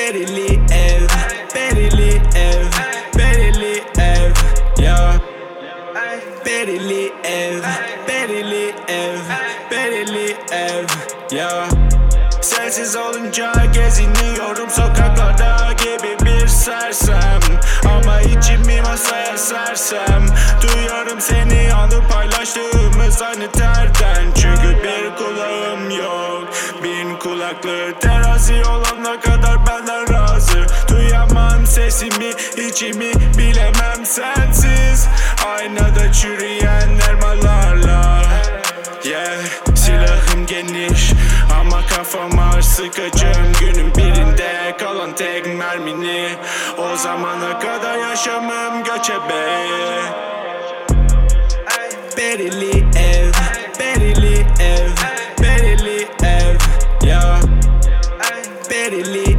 Berili ev, berili ev, berili ev, ya. Berili ev, berili ev, berili ev, ya. Sensiz olunca geziniyorum sokaklarda gibi bir sersem, ama içimi masaya sersem duyuyorum seni anı paylaştığımız aynı terden. Çünkü bir kulağım yok, bin kulaklı terazi olana kadar benden razı. Duyamam sesimi, içimi bilemem sensiz. Aynada çürüyen elmalarla, yeah. Silahım geniş ama kafam ağır, sıkacağım günün birinde kalan tek mermini. O zamana kadar yaşamım göçebe. Berili ev, berili ev, berili ev, ya. Berili